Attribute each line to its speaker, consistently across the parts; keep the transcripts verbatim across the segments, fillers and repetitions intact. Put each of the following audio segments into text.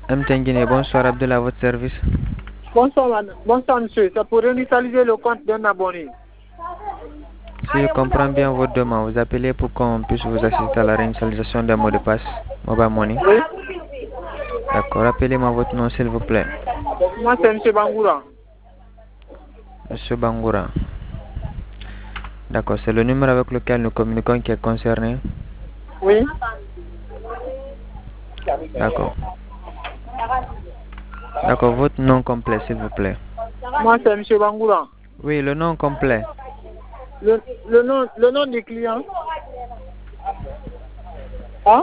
Speaker 1: M. Tenguine, bonsoir Abdullah, à votre service.
Speaker 2: Bonsoir, madame. Bonsoir, monsieur. C'est pour réinitialiser le compte d'un abonné.
Speaker 1: Si je comprends bien votre demande, vous appelez pour qu'on puisse vous assister à la réinitialisation d'un mot de passe Mobile Money.
Speaker 2: Oui.
Speaker 1: D'accord, rappelez-moi votre nom s'il vous plaît.
Speaker 2: Moi, c'est monsieur Bangoura.
Speaker 1: Monsieur Bangoura. D'accord, c'est le numéro avec lequel nous communiquons qui est concerné.
Speaker 2: Oui.
Speaker 1: D'accord. D'accord, votre nom complet s'il vous plaît.
Speaker 2: Moi, c'est monsieur Bangoura.
Speaker 1: Oui, le nom complet.
Speaker 2: Le, le, nom, le nom du client. Hein?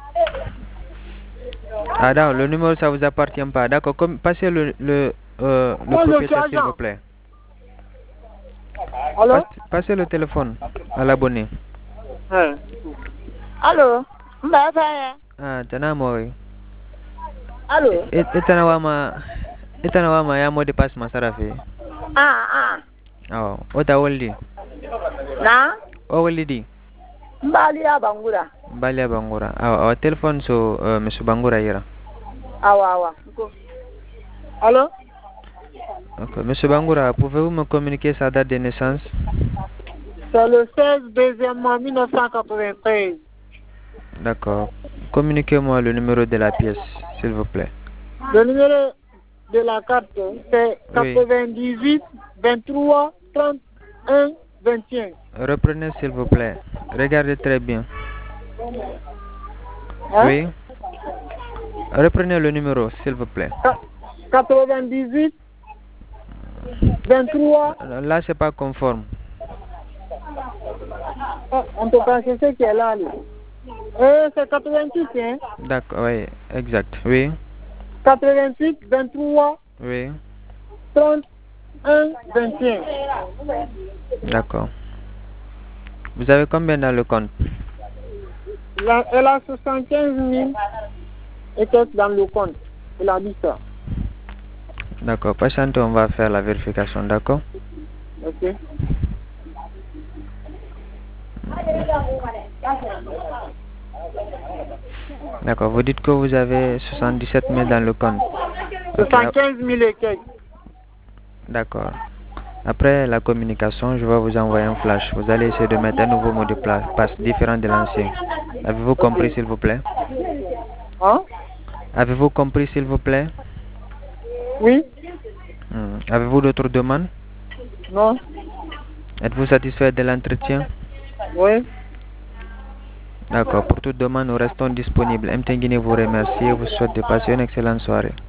Speaker 1: Ah d'accord, le numéro ça vous appartient pas. D'accord, comme passez le le, euh, le
Speaker 2: Moi, je suis
Speaker 1: propriétaire s'il
Speaker 2: agent.
Speaker 1: vous plaît.
Speaker 2: Allô?
Speaker 1: Passe- Passez le téléphone à l'abonné.
Speaker 2: Hein.
Speaker 3: Allô? Mbaya.
Speaker 1: Ah, tana mori.
Speaker 3: Allô?
Speaker 1: Etana wama etana wama ya mot de passe masarafi.
Speaker 3: Ah, ah.
Speaker 1: Oh, ota woldi.
Speaker 3: Na?
Speaker 1: O woldi di.
Speaker 3: Mbali ya Bangura.
Speaker 1: Balia Bangura. Ah, oh, téléphone so uh, monsieur Bangura ira.
Speaker 3: Awa, awa.
Speaker 2: Allô?
Speaker 1: Ok, monsieur Bangura, pouvez-vous me communiquer sa date de naissance?
Speaker 2: C'est le seize deuxième mois mille neuf cent quatre-vingt-treize.
Speaker 1: D'accord. Communiquez-moi le numéro de la pièce, s'il vous plaît.
Speaker 2: Le numéro de la carte, c'est
Speaker 1: Oui.
Speaker 2: quatre-vingt-dix-huit, vingt-trois, trente et un, vingt et un.
Speaker 1: Reprenez, s'il vous plaît. Regardez très bien.
Speaker 2: Hein?
Speaker 1: Oui. Reprenez le numéro, s'il vous plaît.
Speaker 2: quatre-vingt-dix-huit, vingt-trois.
Speaker 1: Là, c'est pas conforme.
Speaker 2: En tout cas, c'est ce qui est là. là. Euh, c'est quatre-vingt-huit, hein?
Speaker 1: D'accord, oui, exact. Oui,
Speaker 2: quatre-vingt-huit, vingt-trois,
Speaker 1: oui.
Speaker 2: trente et un, vingt et un.
Speaker 1: D'accord. Vous avez combien dans le compte?
Speaker 2: Là, elle a soixante-quinze mille et quelques dans le compte. Elle a dit ça.
Speaker 1: D'accord, patientez, on va faire la vérification, d'accord?
Speaker 2: Ok.
Speaker 1: D'accord, vous dites que vous avez soixante-dix-sept mille dans le compte. Ok,
Speaker 2: soixante-quinze mille et quelques.
Speaker 1: d'accord. Après la communication, je vais vous envoyer un flash. Vous allez essayer de mettre un nouveau mot de pla- passe différent de l'ancien. Avez-vous compris, s'il vous plaît?
Speaker 2: Hein?
Speaker 1: Avez-vous compris, s'il vous plaît?
Speaker 2: Oui?
Speaker 1: Hmm. Avez-vous d'autres demandes?
Speaker 2: Non?
Speaker 1: Êtes-vous satisfait de l'entretien?
Speaker 2: Oui?
Speaker 1: D'accord, pour toute demande, nous restons disponibles. M. Tenguine vous remercie et vous souhaite de passer une excellente soirée.